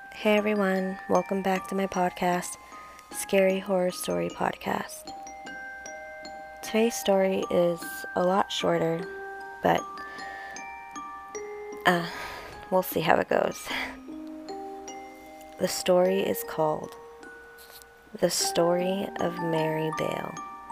Hey everyone, welcome back to my podcast, Scary Horror Story Podcast. Today's story is a lot shorter, but we'll see how it goes. The story is called The Story of Mary Bale.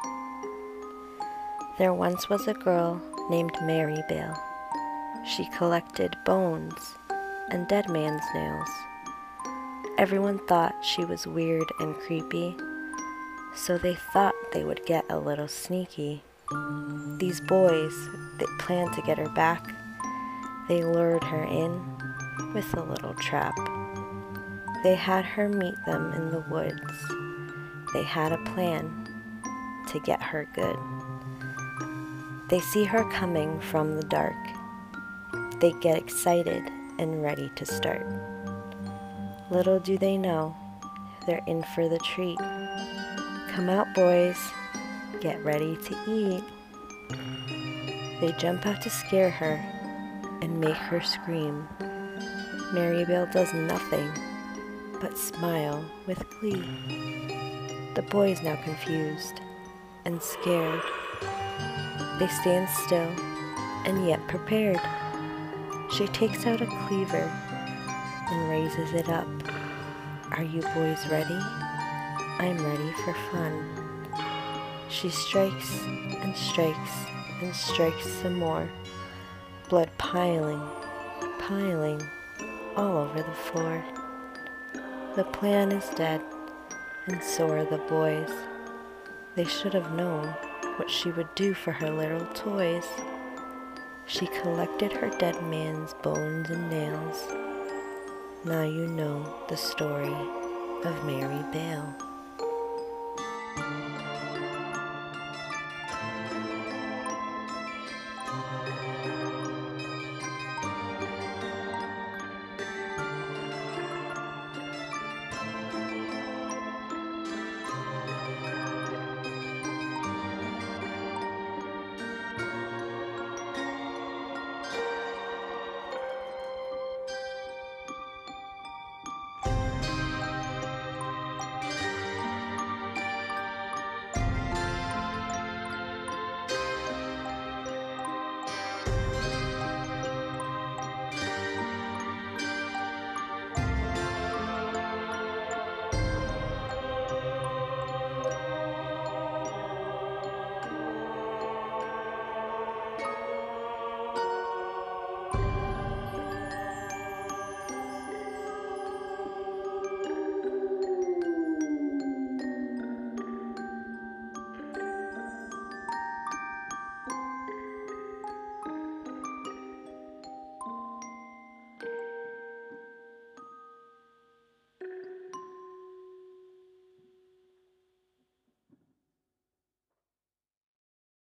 There once was a girl named Mary Bale. She collected bones and dead man's nails. Everyone thought she was weird and creepy, so they thought they would get a little sneaky. These boys, they planned to get her back. They lured her in with a little trap. They had her meet them in the woods. They had a plan to get her good. They see her coming from the dark. They get excited and ready to start. Little do they know, they're in for the treat. Come out, boys, get ready to eat. They jump out to scare her and make her scream. Mary Bale does nothing but smile with glee. The boys, now confused and scared, they stand still and yet prepared. She takes out a cleaver and raises it up. Are you boys ready? I'm ready for fun. She strikes and strikes and strikes some more. Blood piling all over the floor. The plan is dead, and so are the boys. They should have known what she would do for her little toys. She collected her dead man's bones and nails. Now you know the story of Mary Bale.